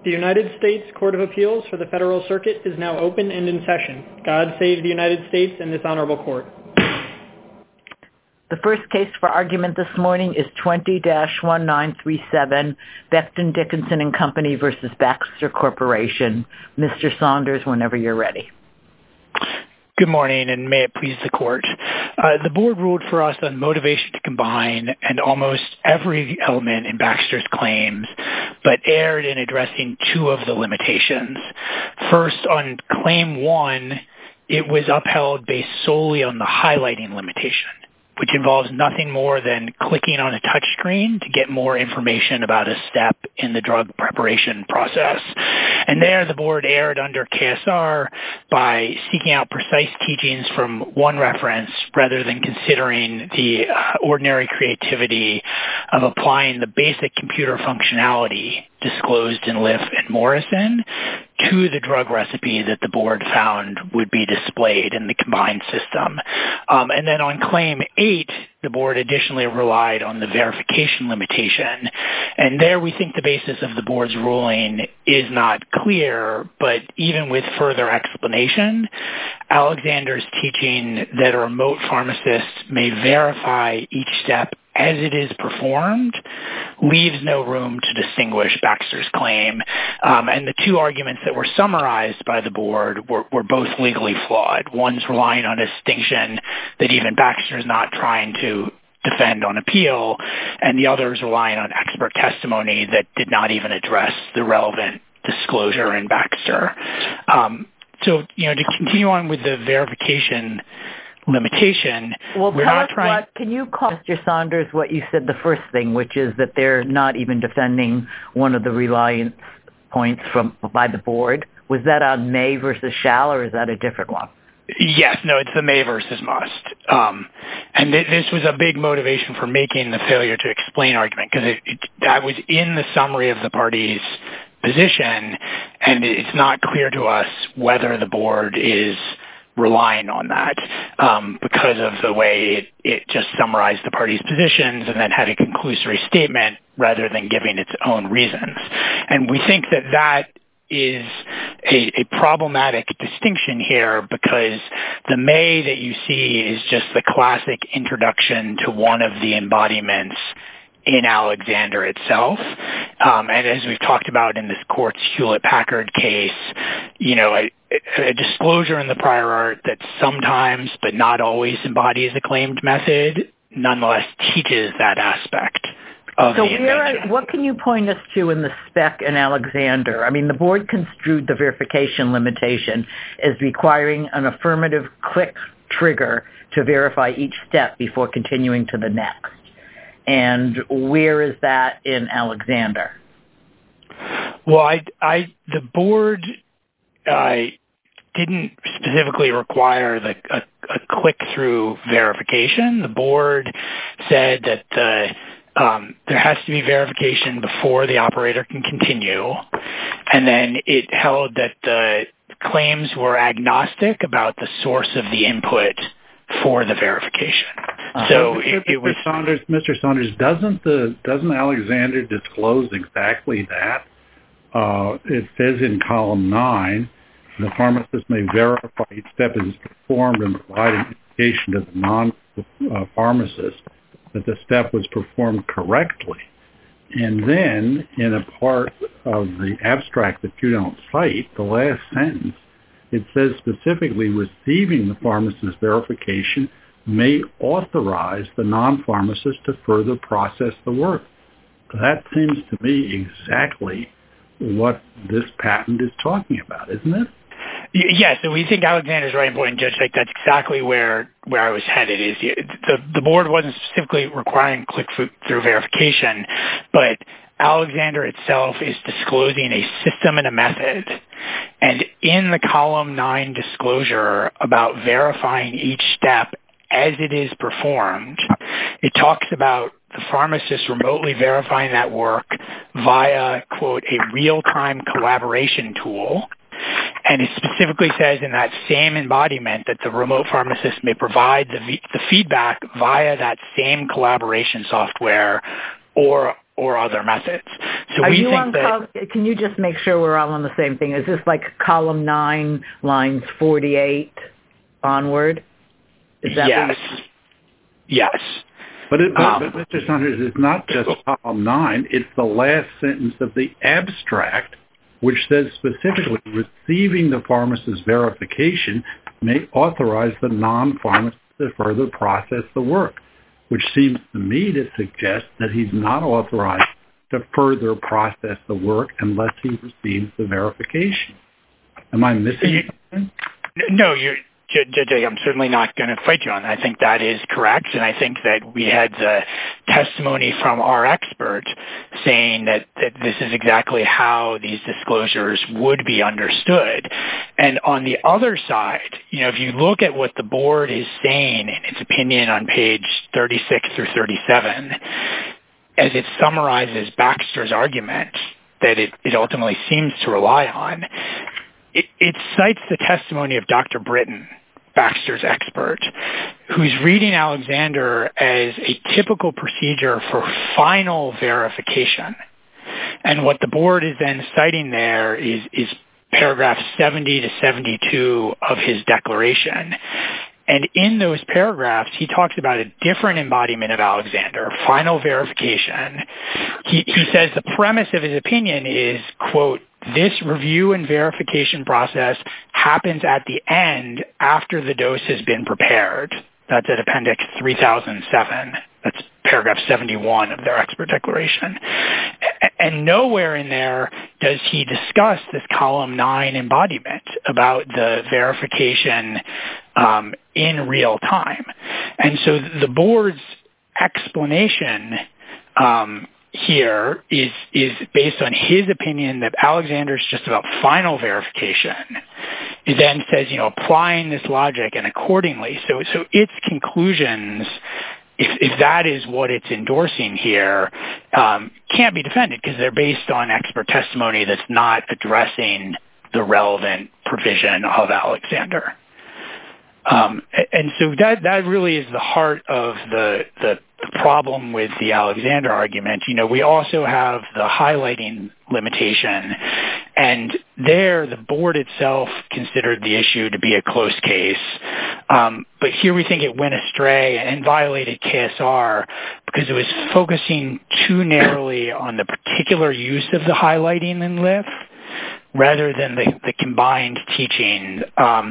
The United States Court of Appeals for the Federal Circuit is now open and in session. God save the United States and this honorable court. The first case for argument this morning is 20-1937, Becton Dickinson and Company versus Baxter Corporation. Mr. Saunders, whenever you're ready. Good morning, and may it please the court. The board ruled for us on motivation to combine and almost every element in Baxter's claims, but erred in addressing two of the limitations. First, on claim one, it was upheld based solely on the highlighting limitation, which involves nothing more than clicking on a touch screen to get more information about a step in the drug preparation process. And there, the board erred under KSR by seeking out precise teachings from one reference rather than considering the ordinary creativity of applying the basic computer functionality disclosed in Liff and Morrison to the drug recipe that the board found would be displayed in the combined system. And then on claim 8, the board additionally relied on the verification limitation. And there we think the basis of the board's ruling is not clear, but even with further explanation, Alexander's teaching that a remote pharmacist may verify each step as it is performed leaves no room to distinguish Baxter's claim. And the two arguments that were summarized by the board were both legally flawed. One's relying on a distinction that even Baxter is not trying to defend on appeal, and the other is relying on expert testimony that did not even address the relevant disclosure in Baxter. So, to continue on with the verification limitation. Well, can you call Mr. Saunders what you said the first thing, which is that they're not even defending one of the reliance points by the board? Was that on may versus shall, or is that a different one? Yes, no, it's the may versus must. And this was a big motivation for making the failure to explain argument, because that was in the summary of the party's position, and it's not clear to us whether the board is relying on that because of the way it just summarized the party's positions and then had a conclusory statement rather than giving its own reasons. And we think that is a problematic distinction here, because the may that you see is just the classic introduction to one of the embodiments in Alexander itself. And as we've talked about in this court's Hewlett-Packard case, a disclosure in the prior art that sometimes but not always embodies a claimed method nonetheless teaches that aspect of the invention. What can you point us to in the spec in Alexander? I mean, the board construed the verification limitation as requiring an affirmative click trigger to verify each step before continuing to the next. And where is that in Alexander? Well, the board didn't specifically require a click-through verification. The board said that there has to be verification before the operator can continue, and then it held that the claims were agnostic about the source of the input for the verification. So Mr. Saunders, doesn't Alexander disclose exactly that? It says in column 9, the pharmacist may verify each step is performed and provide an indication to the non-pharmacist that the step was performed correctly. And then, in a part of the abstract that you don't cite, the last sentence, it says specifically, receiving the pharmacist's verification may authorize the non-pharmacist to further process the work. That seems to me exactly what this patent is talking about, isn't it? Yes, and we think Alexander's right point, Judge. That's exactly where I was headed. Is the board wasn't specifically requiring click-through verification, but Alexander itself is disclosing a system and a method. And in the column 9 disclosure about verifying each step as it is performed, it talks about the pharmacist remotely verifying that work via, quote, a real-time collaboration tool. And it specifically says in that same embodiment that the remote pharmacist may provide the feedback via that same collaboration software or or other methods. So Are we you think can you just make sure we're all on the same thing? Is this like column 9, lines 48 onward? Is that yes. Yes. But Mr. Saunders, it's not just column 9. It's the last sentence of the abstract, which says specifically, receiving the pharmacist's verification may authorize the non-pharmacist to further process the work, which seems to me to suggest that he's not authorized to further process the work unless he receives the verification. Am I missing something? No, I'm certainly not going to fight you on that. I think that is correct, and I think that we had the testimony from our expert saying that this is exactly how these disclosures would be understood. And on the other side, if you look at what the board is saying in its opinion on page 36 through 37, as it summarizes Baxter's argument that it ultimately seems to rely on, it cites the testimony of Dr. Britton, Baxter's expert, who's reading Alexander as a typical procedure for final verification. And what the board is then citing there is paragraph 70 to 72 of his declaration. And in those paragraphs, he talks about a different embodiment of Alexander, final verification. He says the premise of his opinion is, quote, this review and verification process happens at the end after the dose has been prepared. That's at appendix 3007. That's paragraph 71 of their expert declaration. And nowhere in there does he discuss this column 9 embodiment about the verification in real time. And so the board's explanation here is based on his opinion that Alexander's just about final verification. It then says, applying this logic and accordingly. So its conclusions, if that is what it's endorsing here, can't be defended because they're based on expert testimony that's not addressing the relevant provision of Alexander. And so that really is the heart of the problem with the Alexander argument. We also have the highlighting limitation, and there the board itself considered the issue to be a close case. But here we think it went astray and violated KSR because it was focusing too narrowly on the particular use of the highlighting in LIF rather than the combined teaching.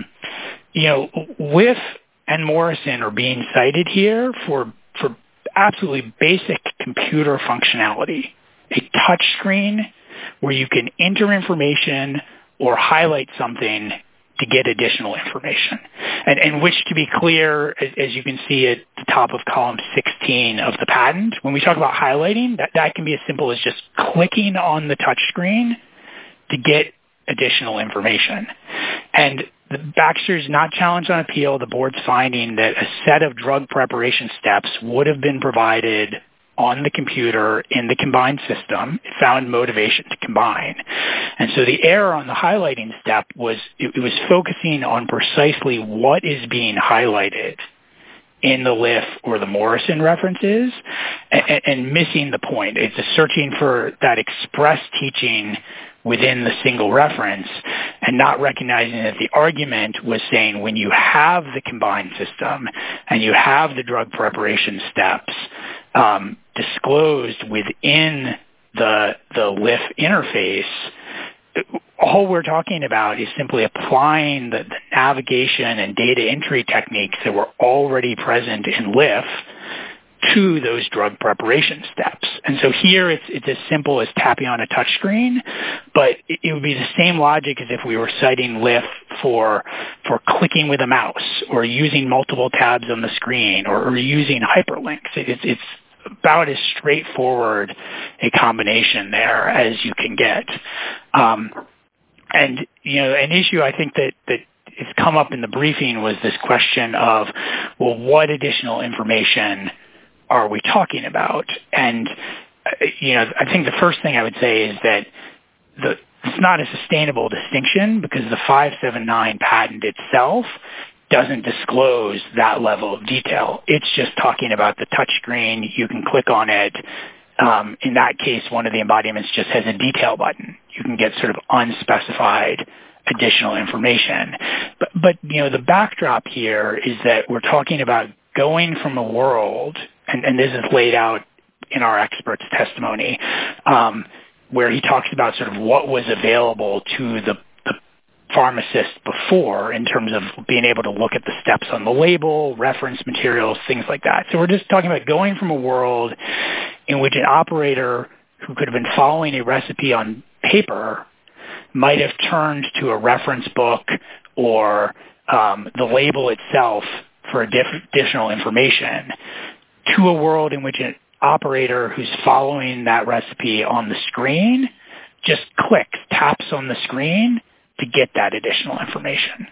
LIF and Morrison are being cited here for absolutely basic computer functionality, a touch screen where you can enter information or highlight something to get additional information. And which, to be clear, as you can see at the top of column 16 of the patent, when we talk about highlighting, that can be as simple as just clicking on the touch screen to get additional information. And Baxter's not challenged on appeal. The board's finding that a set of drug preparation steps would have been provided on the computer in the combined system. It found motivation to combine. And so the error on the highlighting step was it was focusing on precisely what is being highlighted in the LIF or the Morrison references and missing the point. It's searching for that express teaching within the single reference and not recognizing that the argument was saying when you have the combined system and you have the drug preparation steps disclosed within the LIF interface, all we're talking about is simply applying the navigation and data entry techniques that were already present in LIF to those drug preparation steps. And so here it's as simple as tapping on a touch screen, but it would be the same logic as if we were citing LIF for clicking with a mouse or using multiple tabs on the screen or using hyperlinks. It's about as straightforward a combination there as you can get. And, an issue I think that has come up in the briefing was this question of, well, what additional information are we talking about? And, I think the first thing I would say is that it's not a sustainable distinction because the 579 patent itself doesn't disclose that level of detail. It's just talking about the touch screen. You can click on it. In that case, one of the embodiments just has a detail button. You can get sort of unspecified additional information. But the backdrop here is that we're talking about going from a world, and this is laid out in our expert's testimony, where he talks about sort of what was available to the pharmacist before in terms of being able to look at the steps on the label, reference materials, things like that. So we're just talking about going from a world in which an operator who could have been following a recipe on paper might have turned to a reference book or the label itself for additional information, to a world in which an operator who's following that recipe on the screen just taps on the screen to get that additional information.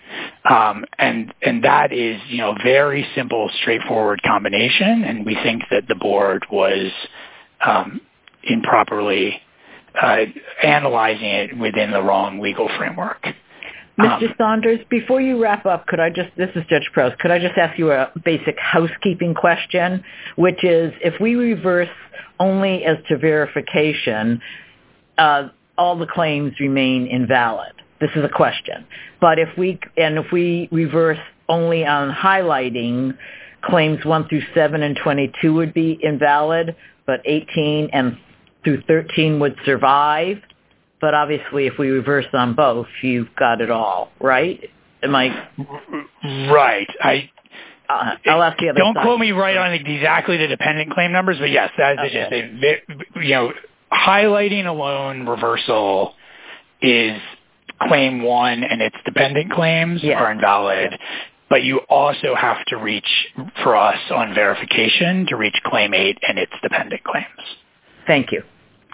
And that is, a very simple, straightforward combination, and we think that the board was improperly analyzing it within the wrong legal framework. Mr. Saunders, before you wrap up, this is Judge Prost, could I just ask you a basic housekeeping question, which is, if we reverse only as to verification, all the claims remain invalid. This is a question. But if we reverse only on highlighting, claims 1 through 7 and 22 would be invalid, but 18 and through 13 would survive. But obviously, if we reverse on both, you've got it all, right? Am I right? I'll ask the other Don't side. quote me right on exactly the dependent claim numbers, but yes, that is just highlighting alone reversal is claim 1 and its dependent claims are invalid, but you also have to reach, for us on verification, to reach claim 8 and its dependent claims. Thank you.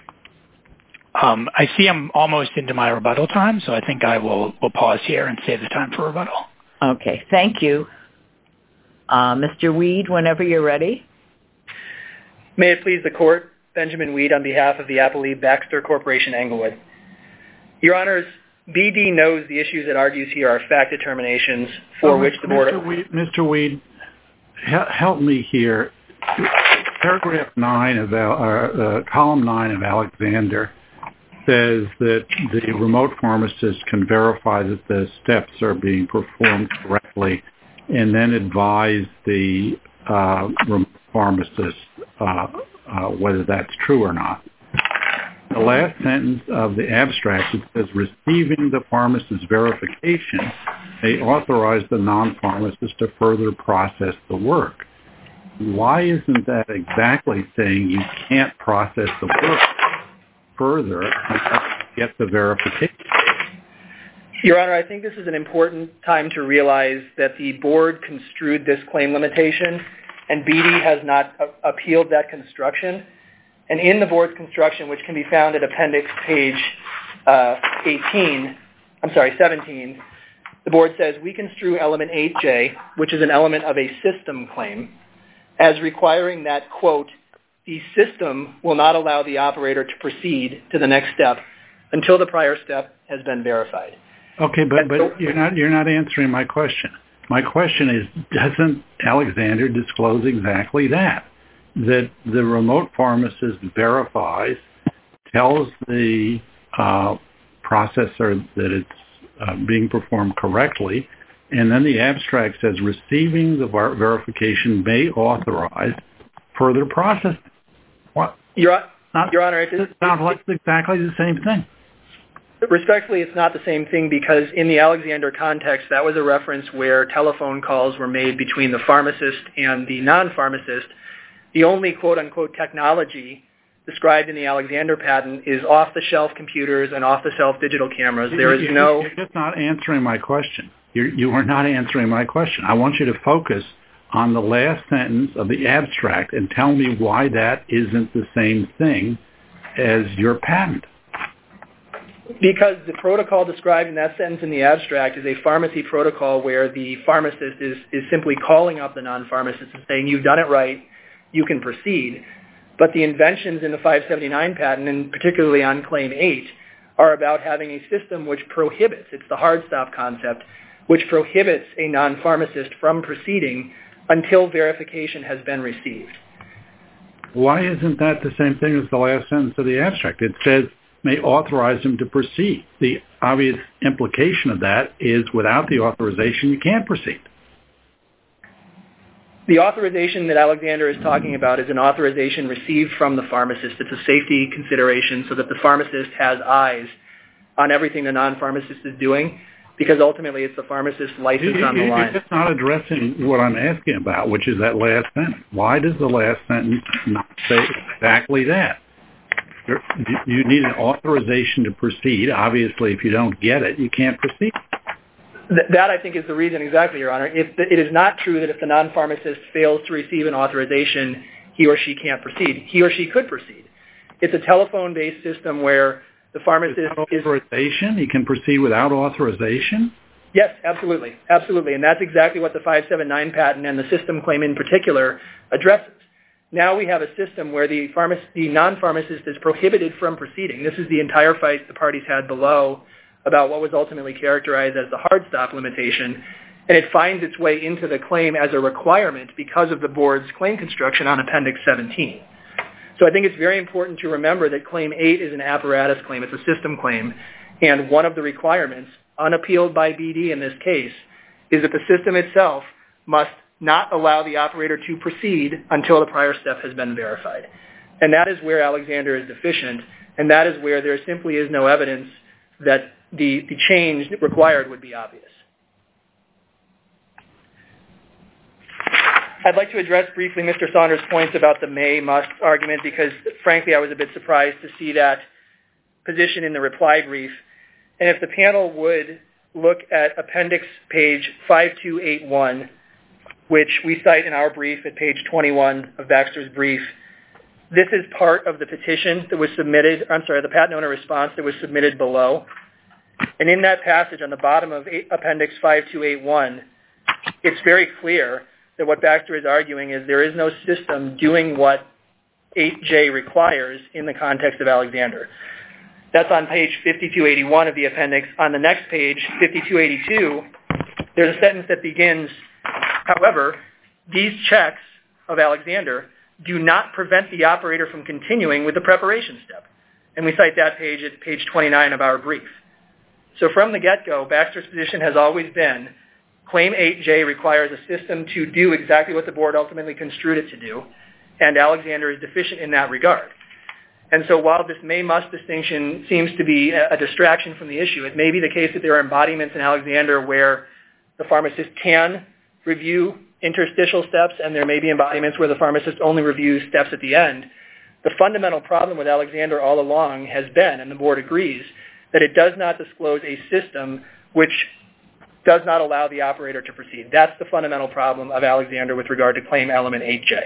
I see I'm almost into my rebuttal time, so I think I will pause here and save the time for rebuttal. Okay, thank you. Mr. Weed, whenever you're ready. May it please the Court, Benjamin Weed on behalf of the Applee Baxter Corporation, Englewood. Your Honors, BD knows the issues it argues here are fact determinations for which the Board... Mr. Weed, help me here. Paragraph 9 of column 9 of Alexander says that the remote pharmacist can verify that the steps are being performed correctly and then advise the remote pharmacist whether that's true or not. The last sentence of the abstract, it says, receiving the pharmacist's verification, they authorize the non-pharmacist to further process the work. Why isn't that exactly saying you can't process the work further until you get the verification? Your Honor, I think this is an important time to realize that the Board construed this claim limitation, and BD has not appealed that construction. And in the Board's construction, which can be found at appendix page 17, the Board says, we construe element 8J, which is an element of a system claim, as requiring that, quote, the system will not allow the operator to proceed to the next step until the prior step has been verified. Okay, but you're not answering my question. My question is, doesn't Alexander disclose exactly that the remote pharmacist verifies, tells the processor that it's being performed correctly, and then the abstract says receiving the verification may authorize further processing. What? Your Honor, it sounds like exactly the same thing. Respectfully, it's not the same thing because in the Alexander context, that was a reference where telephone calls were made between the pharmacist and the non-pharmacist. The only quote-unquote technology described in the Alexander patent is off-the-shelf computers and off-the-shelf digital cameras. There is no... You're just not answering my question. You are not answering my question. I want you to focus on the last sentence of the abstract and tell me why that isn't the same thing as your patent. Because the protocol described in that sentence in the abstract is a pharmacy protocol where the pharmacist is simply calling up the non-pharmacist and saying, you've done it right, you can proceed. But the inventions in the 579 patent, and particularly on Claim 8, are about having a system which prohibits, it's the hard stop concept, which prohibits a non-pharmacist from proceeding until verification has been received. Why isn't that the same thing as the last sentence of the abstract? It says, may authorize him to proceed. The obvious implication of that is without the authorization, you can't proceed. The authorization that Alexander is talking about is an authorization received from the pharmacist. It's a safety consideration so that the pharmacist has eyes on everything the non-pharmacist is doing, because ultimately it's the pharmacist's license on the line. You're just not addressing what I'm asking about, which is that last sentence. Why does the last sentence not say exactly that? You need an authorization to proceed. Obviously, if you don't get it, you can't proceed. That, I think, is the reason, exactly, Your Honor. It is not true that if the non-pharmacist fails to receive an authorization, he or she can't proceed. He or she could proceed. It's a telephone-based system where the pharmacist authorization? He can proceed without authorization? Yes, absolutely. Absolutely. And that's exactly what the 579 patent and the system claim in particular addresses. Now we have a system where the non-pharmacist is prohibited from proceeding. This is the entire fight the parties had below about what was ultimately characterized as the hard stop limitation, and it finds its way into the claim as a requirement because of the board's claim construction on Appendix 17. So I think it's very important to remember that Claim 8 is an apparatus claim. It's a system claim, and one of the requirements, unappealed by BD in this case, is that the system itself must not allow the operator to proceed until the prior step has been verified. And that is where Alexander is deficient, and that is where there simply is no evidence that the change required would be obvious. I'd like to address briefly Mr. Saunders' points about the may-must argument because, frankly, I was a bit surprised to see that position in the reply brief. And if the panel would look at Appendix page 5281, which we cite in our brief at page 21 of Baxter's brief, this is part of the petition that was submitted, the patent owner response that was submitted below. And in that passage on the bottom of Appendix 5281, it's very clear that what Baxter is arguing is there is no system doing what 8J requires in the context of Alexander. That's on page 5281 of the appendix. On the next page, 5282, there's a sentence that begins, however, these checks of Alexander do not prevent the operator from continuing with the preparation step. And we cite that page at page 29 of our brief. So from the get-go, Baxter's position has always been Claim 8J requires a system to do exactly what the board ultimately construed it to do, and Alexander is deficient in that regard. And so while this may-must distinction seems to be a distraction from the issue, it may be the case that there are embodiments in Alexander where the pharmacist can review interstitial steps, and there may be embodiments where the pharmacist only reviews steps at the end. The fundamental problem with Alexander all along has been, and the board agrees, that it does not disclose a system which does not allow the operator to proceed. That's the fundamental problem of Alexander with regard to claim element 8J.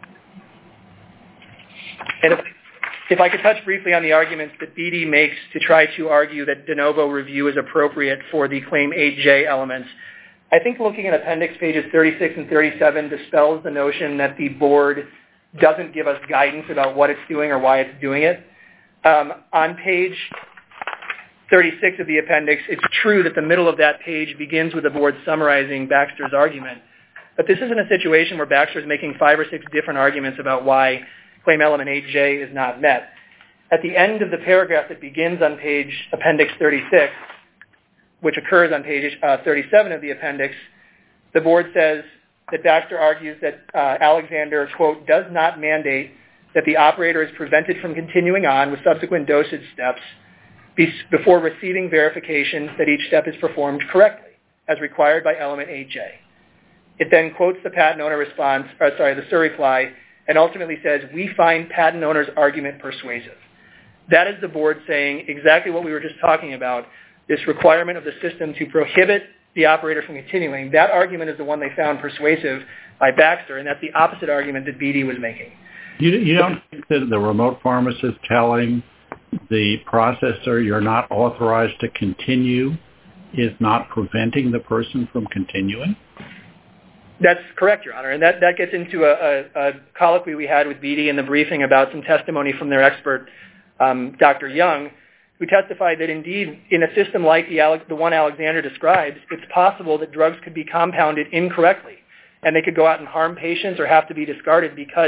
And if I could touch briefly on the arguments that BD makes to try to argue that de novo review is appropriate for the claim 8J elements, I think looking at appendix pages 36 and 37 dispels the notion that the board doesn't give us guidance about what it's doing or why it's doing it. On page 36 of the appendix, it's true that the middle of that page begins with the board summarizing Baxter's argument. But this isn't a situation where Baxter is making 5 or 6 different arguments about why claim element 8J is not met. At the end of the paragraph that begins on page appendix 36, which occurs on page 37 of the appendix, the board says that Baxter argues that Alexander, quote, does not mandate that the operator is prevented from continuing on with subsequent dosage steps before receiving verification that each step is performed correctly, as required by element 8J. It then quotes the patent owner response, the surreply, and ultimately says, we find patent owner's argument persuasive. That is the board saying exactly what we were just talking about, this requirement of the system to prohibit the operator from continuing. That argument is the one they found persuasive by Baxter, and that's the opposite argument that BD was making. You don't think that the remote pharmacist telling the processor you're not authorized to continue is not preventing the person from continuing? That's correct, Your Honor. And that gets into a colloquy we had with BD in the briefing about some testimony from their expert, Dr. Young, who testified that indeed in a system like the one Alexander describes, it's possible that drugs could be compounded incorrectly and they could go out and harm patients or have to be discarded because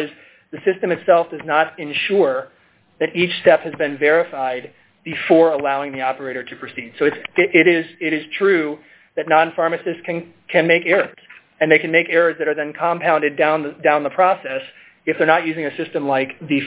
the system itself does not ensure that each step has been verified before allowing the operator to proceed. So it is true that non-pharmacists can make errors, and they can make errors that are then compounded down the process if they're not using a system like the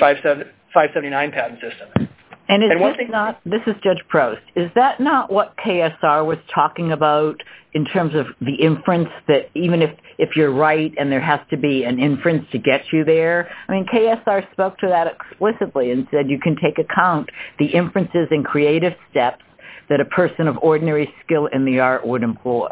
579 patent system. And this is Judge Prost, is that not what KSR was talking about in terms of the inference that even if you're right and there has to be an inference to get you there? I mean, KSR spoke to that explicitly and said you can take account the inferences and creative steps that a person of ordinary skill in the art would employ.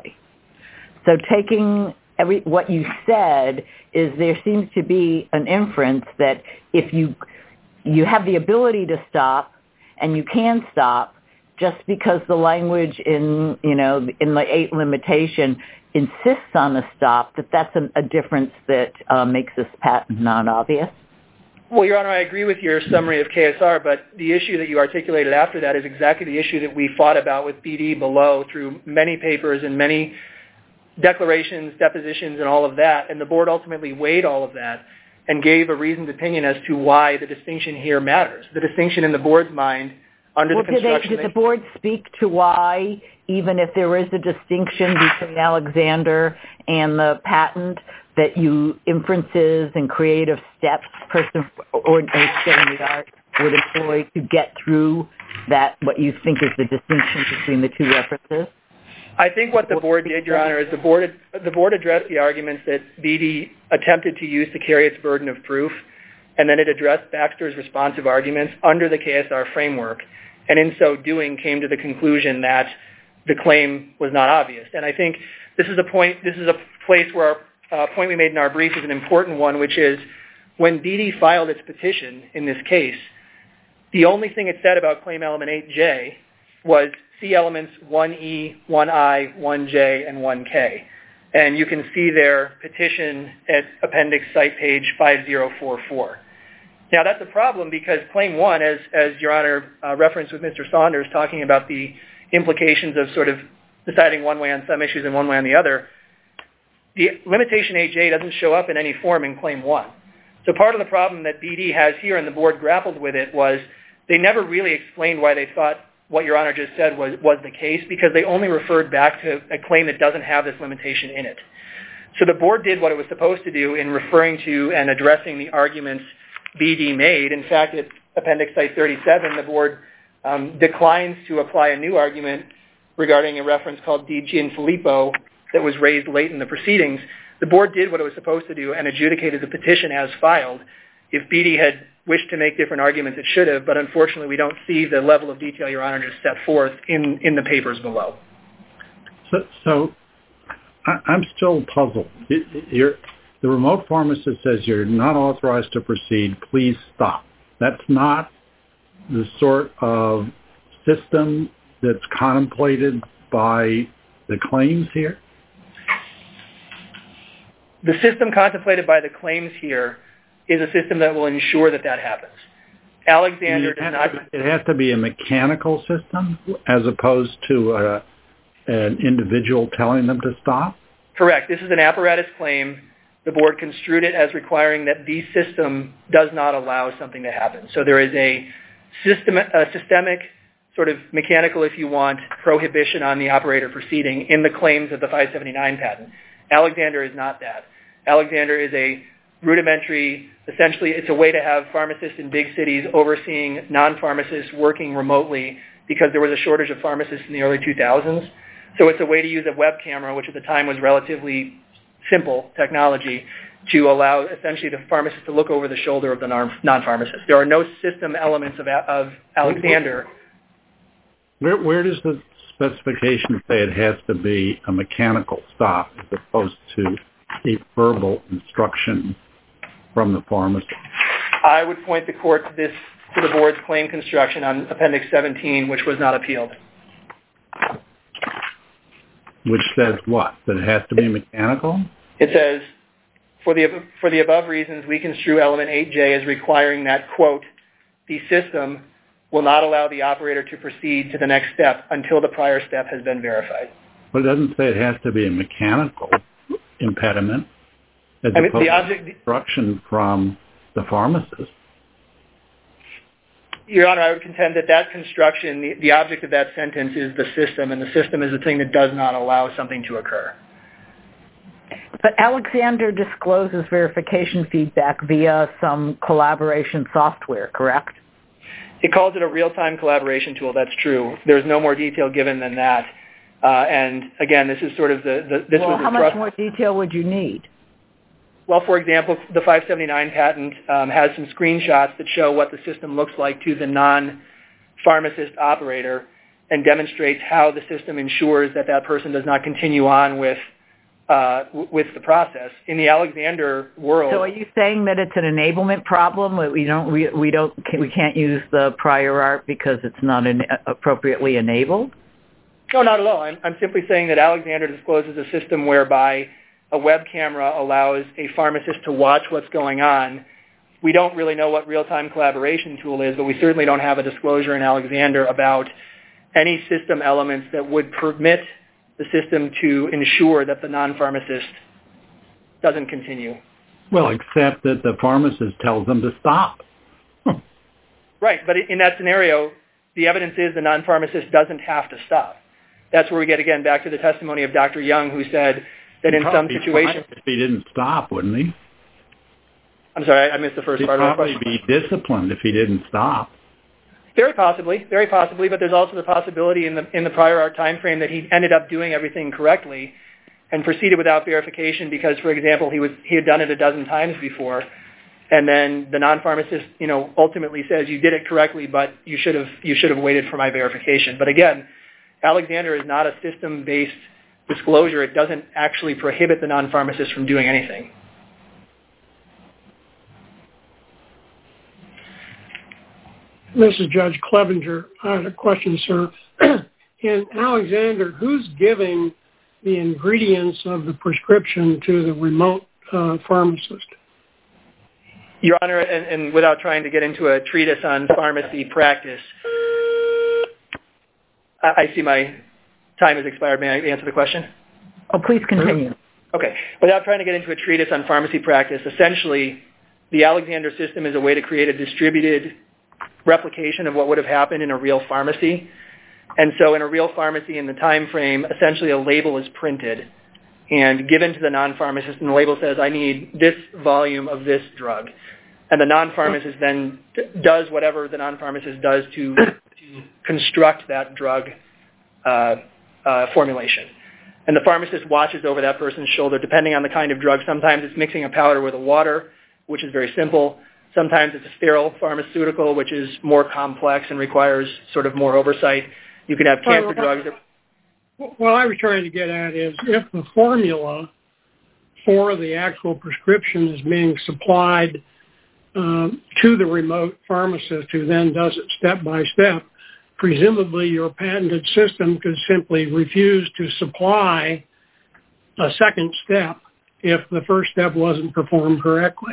So taking what you said is there seems to be an inference that if you have the ability to stop and you can stop just because the language in the 8 limitation insists on a stop, that's a difference that makes this patent non-obvious? Well, Your Honor, I agree with your summary of KSR, but the issue that you articulated after that is exactly the issue that we fought about with BD below through many papers and many declarations, depositions, and all of that. And the board ultimately weighed all of that and gave a reasoned opinion as to why the distinction here matters. The distinction in the board's mind under the construction... Did the board speak to why, even if there is a distinction between Alexander and the patent, that inferences and creative steps person or skill in the art would employ to get through that, what you think is the distinction between the two references? I think what the board did, Your Honor, is the board addressed the arguments that BD attempted to use to carry its burden of proof, and then it addressed Baxter's responsive arguments under the KSR framework, and in so doing came to the conclusion that the claim was not obvious. And I think this is a place where a point we made in our brief is an important one, which is when BD filed its petition in this case, the only thing it said about claim element 8J was C elements 1E, 1I, 1J, and 1K. And you can see their petition at appendix site page 5044. Now, that's a problem because claim 1, as Your Honor referenced with Mr. Saunders talking about the implications of sort of deciding one way on some issues and one way on the other, the limitation 8J doesn't show up in any form in claim 1. So part of the problem that BD has here and the board grappled with it was they never really explained why they thought what Your Honor just said was the case, because they only referred back to a claim that doesn't have this limitation in it. So the board did what it was supposed to do in referring to and addressing the arguments BD made. In fact, at appendix site 37, the board declines to apply a new argument regarding a reference called Di Gianfilippo that was raised late in the proceedings. The board did what it was supposed to do and adjudicated the petition as filed. If BD had wished to make different arguments, it should have, but unfortunately we don't see the level of detail Your Honor just set forth in the papers below. So I'm still puzzled. The remote pharmacist says you're not authorized to proceed, please stop. That's not the sort of system that's contemplated by the claims here? The system contemplated by the claims here is a system that will ensure that happens. Alexander does not... It has to be a mechanical system as opposed to an individual telling them to stop? Correct. This is an apparatus claim. The board construed it as requiring that the system does not allow something to happen. So there is a systemic sort of mechanical, if you want, prohibition on the operator proceeding in the claims of the 579 patent. Alexander is not that. Alexander is a rudimentary, essentially it's a way to have pharmacists in big cities overseeing non-pharmacists working remotely because there was a shortage of pharmacists in the early 2000s. So it's a way to use a web camera, which at the time was relatively simple technology, to allow essentially the pharmacist to look over the shoulder of the non-pharmacist. There are no system elements of Alexander. Where does the specification say it has to be a mechanical stop as opposed to a verbal instruction from the pharmacist? I would point the court to the board's claim construction on Appendix 17, which was not appealed. Which says what? That it has to be mechanical? It says, for the above reasons, we construe element 8J as requiring that, quote, the system will not allow the operator to proceed to the next step until the prior step has been verified. But it doesn't say it has to be a mechanical impediment as opposed to instruction from the pharmacist. Your Honor, I would contend that construction, the object of that sentence is the system, and the system is the thing that does not allow something to occur. But Alexander discloses verification feedback via some collaboration software, correct? It calls it a real-time collaboration tool. That's true. There's no more detail given than that. And again, this is sort of how much more detail would you need? Well, for example, the 579 patent has some screenshots that show what the system looks like to the non-pharmacist operator and demonstrates how the system ensures that that person does not continue on with the process. In the Alexander world... So are you saying that it's an enablement problem? We can't use the prior art because it's not appropriately enabled? No, not at all. I'm simply saying that Alexander discloses a system whereby a web camera allows a pharmacist to watch what's going on. We don't really know what real-time collaboration tool is, but we certainly don't have a disclosure in Alexander about any system elements that would permit the system to ensure that the non-pharmacist doesn't continue. Well, except that the pharmacist tells them to stop. Right, but in that scenario, the evidence is the non-pharmacist doesn't have to stop. That's where we get, again, back to the testimony of Dr. Young, who said that in some situations... If he didn't stop, wouldn't he? I'm sorry, I missed the first part of the question. He'd probably be disciplined if he didn't stop. Very possibly, but there's also the possibility in the prior art time frame that he ended up doing everything correctly and proceeded without verification because, for example, he had done it a dozen times before, and then the non-pharmacist, ultimately says you did it correctly, but you should have waited for my verification. But again, Alexander is not a system-based disclosure. It doesn't actually prohibit the non-pharmacist from doing anything. This is Judge Clevenger. I had a question, sir. In Alexander, who's giving the ingredients of the prescription to the remote pharmacist? Your Honor, and without trying to get into a treatise on pharmacy practice, I see my time has expired. May I answer the question? Oh, please continue. Okay. Without trying to get into a treatise on pharmacy practice, essentially, the Alexander system is a way to create a distributed replication of what would have happened in a real pharmacy. And so in a real pharmacy in the time frame, essentially a label is printed and given to the non-pharmacist, and the label says, I need this volume of this drug. And the non-pharmacist then does whatever the non-pharmacist does to construct that drug formulation. And the pharmacist watches over that person's shoulder, depending on the kind of drug. Sometimes it's mixing a powder with a water, which is very simple. Sometimes it's a sterile pharmaceutical, which is more complex and requires sort of more oversight. You can have cancer drugs. What I was trying to get at is if the formula for the actual prescription is being supplied to the remote pharmacist who then does it step by step, presumably your patented system could simply refuse to supply a second step if the first step wasn't performed correctly.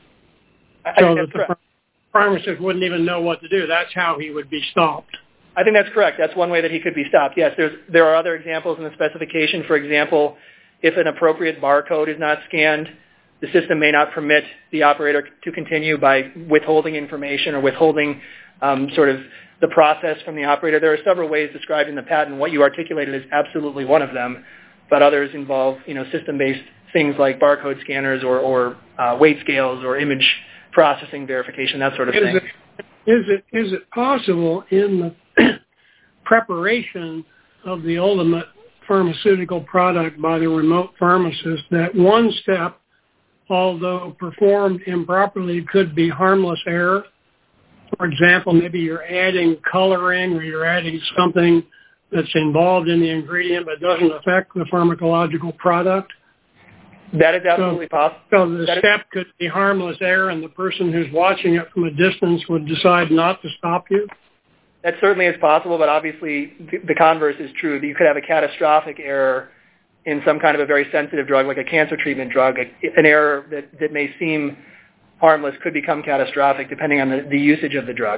So that the pharmacist wouldn't even know what to do. That's how he would be stopped. I think that's correct. That's one way that he could be stopped. Yes, there are other examples in the specification. For example, if an appropriate barcode is not scanned, the system may not permit the operator to continue by withholding information or withholding sort of the process from the operator. There are several ways described in the patent. What you articulated is absolutely one of them, but others involve system-based things like barcode scanners or weight scales or image processing verification, that sort of thing. Is it possible in the preparation of the ultimate pharmaceutical product by the remote pharmacist that one step, although performed improperly, could be harmless error? For example, maybe you're adding coloring or you're adding something that's involved in the ingredient but doesn't affect the pharmacological product? That is absolutely possible. So the step could be harmless error and the person who's watching it from a distance would decide not to stop you? That certainly is possible, but obviously the converse is true. You could have a catastrophic error in some kind of a very sensitive drug, like a cancer treatment drug. An error that may seem harmless could become catastrophic depending on the usage of the drug.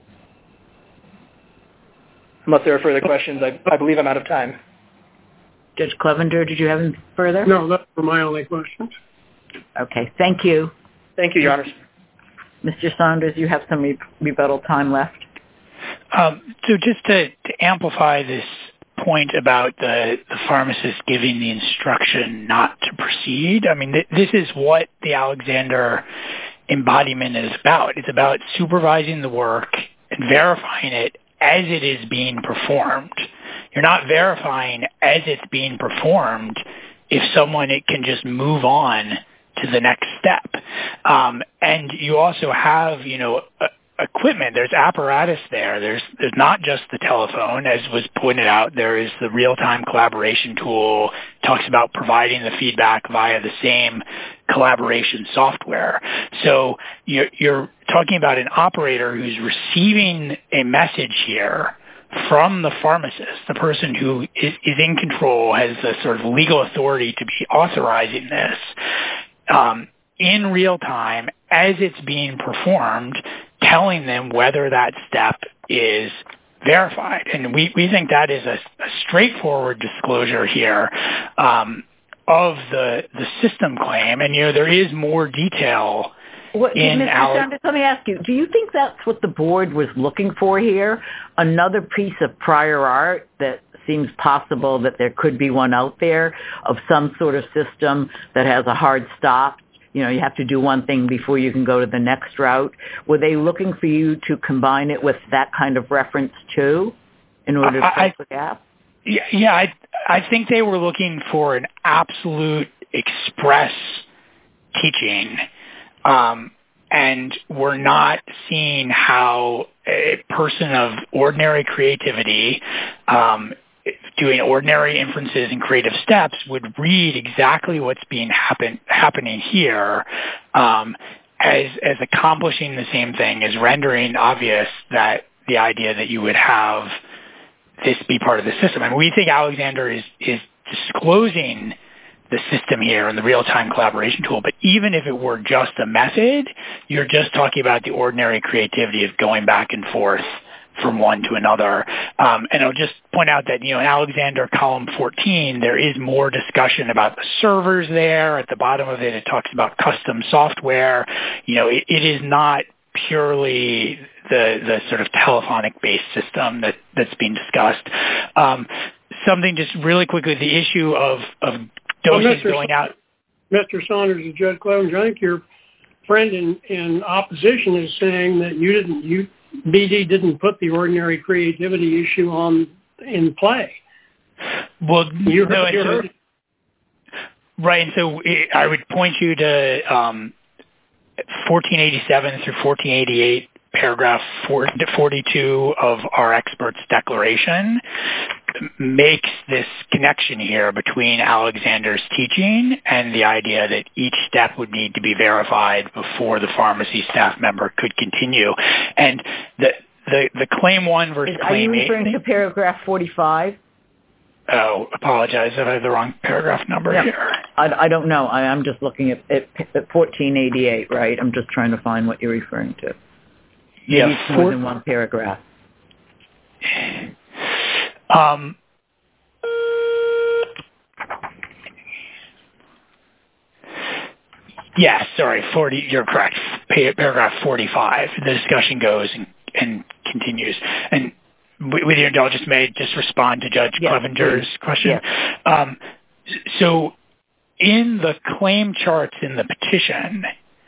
Unless there are further questions, I believe I'm out of time. Judge Clevenger, did you have anything further? No, those were my only questions. Okay, thank you. Thank you, Your Honor. Mr. Saunders, you have some rebuttal time left. So just to amplify this point about the pharmacist giving the instruction not to proceed, I mean, this is what the Alexander embodiment is about. It's about supervising the work and verifying it as it is being performed. You're not verifying as it's being performed if someone can just move on to the next step. And you also have, equipment. There's apparatus there. There's not just the telephone, as was pointed out. There is the real-time collaboration tool. It talks about providing the feedback via the same collaboration software. So you're talking about an operator who's receiving a message here from the pharmacist, the person who is in control, has the sort of legal authority to be authorizing this in real time as it's being performed, telling them whether that step is verified. And we think that is a straightforward disclosure here of the system claim. And, there is more detail in Mr. Sanders, let me ask you, do you think that's what the board was looking for here? Another piece of prior art that seems possible that there could be one out there of some sort of system that has a hard stop? You have to do one thing before you can go to the next route. Were they looking for you to combine it with that kind of reference too in order to close the gap? Yeah, I think they were looking for an absolute express teaching, and we're not seeing how a person of ordinary creativity doing ordinary inferences and creative steps would read exactly what's being happening here as accomplishing the same thing, as rendering obvious that the idea that you would have this be part of the system. I mean, we think Alexander is disclosing the system here and the real-time collaboration tool, but even if it were just a method, you're just talking about the ordinary creativity of going back and forth from one to another. And I'll just point out that, in Alexander column 14, there is more discussion about the servers there. At the bottom of it, it talks about custom software. It is not purely the sort of telephonic-based system that's being discussed. Something just really quickly, the issue of doses going out. Mr. Saunders and Judge Clevenger, I think your friend in opposition is saying that BD didn't put the ordinary creativity issue in play. Well, right. And so I would point you to 1487 through 1488, paragraph 42 of our expert's declaration makes this connection here between Alexander's teaching and the idea that each step would need to be verified before the pharmacy staff member could continue. And the claim 1 versus claim 8. Are you referring to paragraph 45? Oh, apologize if I have the wrong paragraph number here. I don't know. I'm just looking at 1488, right? I'm just trying to find what you're referring to. Maybe it's more than one paragraph. Yes, sorry, 40. You're correct. Paragraph 45. The discussion goes and continues. And with your indulgence, may I just respond to Judge Clevenger's question? Yes. So, in the claim charts in the petition,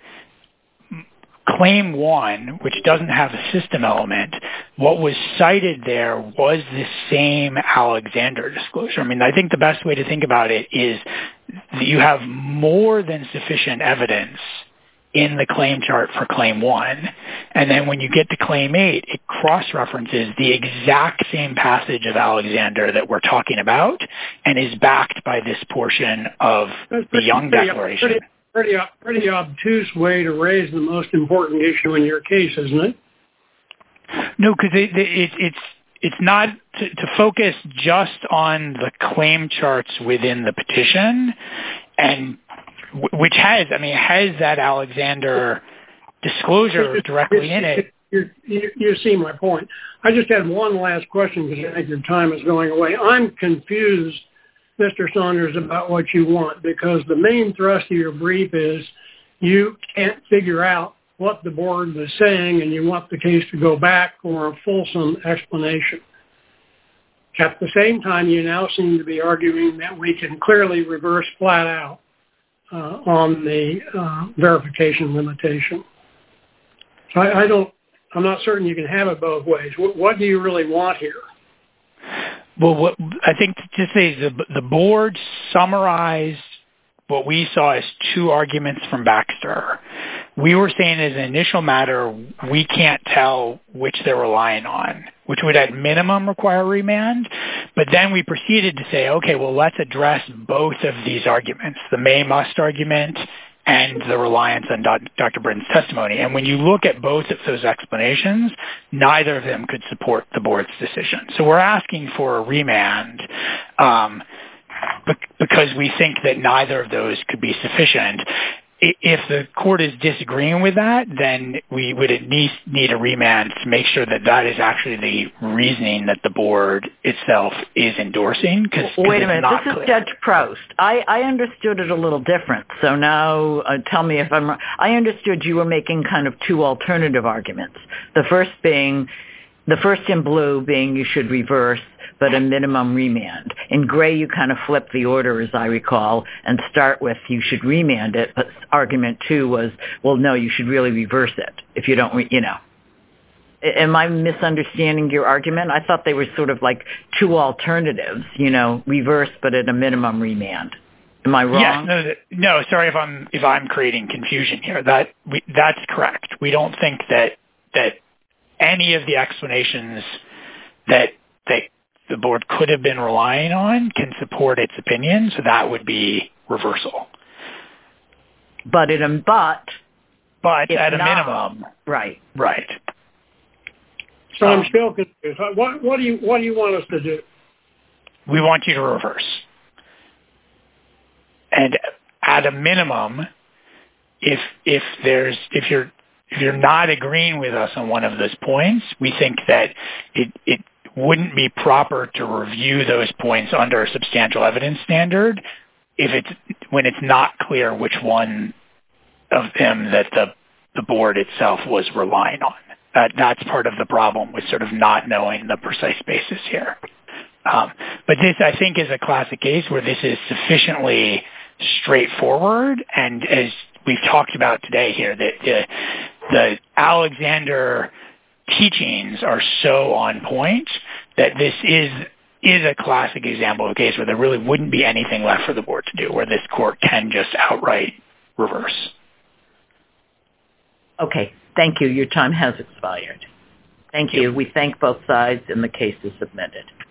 claim 1, which doesn't have a system element, what was cited there was the same Alexander disclosure. I mean, I think the best way to think about it is that you have more than sufficient evidence in the claim chart for claim 1. And then when you get to claim 8, it cross-references the exact same passage of Alexander that we're talking about and is backed by this portion of the Young Declaration. Pretty obtuse way to raise the most important issue in your case, isn't it? No, because it's not to focus just on the claim charts within the petition, and which has that Alexander disclosure directly in it. You see my point. I just had one last question because I think your time is going away. I'm confused Mr. Saunders about what you want, because the main thrust of your brief is you can't figure out what the board was saying and you want the case to go back for a fulsome explanation. At the same time, you now seem to be arguing that we can clearly reverse flat out on the verification limitation. So I'm not certain you can have it both ways. What do you really want here? Well, I think to say the board summarized what we saw as two arguments from Baxter. We were saying as an initial matter, we can't tell which they're relying on, which would at minimum require remand. But then we proceeded to say, okay, well, let's address both of these arguments, the may-must argument and the reliance on Dr. Britton's testimony. And when you look at both of those explanations, neither of them could support the board's decision. So we're asking for a remand because we think that neither of those could be sufficient. If the court is disagreeing with that, then we would at least need a remand to make sure that that is actually the reasoning that the board itself is endorsing. Wait a minute, this is Judge Proust. I understood it a little different. So now tell me if I'm wrong. I understood you were making kind of two alternative arguments. The first in blue being you should reverse, but a minimum remand. In gray, you kind of flip the order, as I recall, and start with you should remand it, but argument two was, well, no, you should really reverse it if you don't, Am I misunderstanding your argument? I thought they were sort of like two alternatives, reverse, but at a minimum remand. Am I wrong? Yes, no, sorry if I'm creating confusion here. That's correct. We don't think that any of the explanations that the board could have been relying on can support its opinion, so that would be reversal. But at a minimum. Right. So I'm still confused. What do you want us to do? We want you to reverse. And at a minimum, if you're not agreeing with us on one of those points, we think that it wouldn't be proper to review those points under a substantial evidence standard when it's not clear which one of them that the board itself was relying on. That's part of the problem with sort of not knowing the precise basis here. But this, I think, is a classic case where this is sufficiently straightforward, and as we've talked about today here, that the Alexander teachings are so on point that this is a classic example of a case where there really wouldn't be anything left for the board to do, where this court can just outright reverse. Okay, thank you. Your time has expired. Thank you. We thank both sides, and the case is submitted.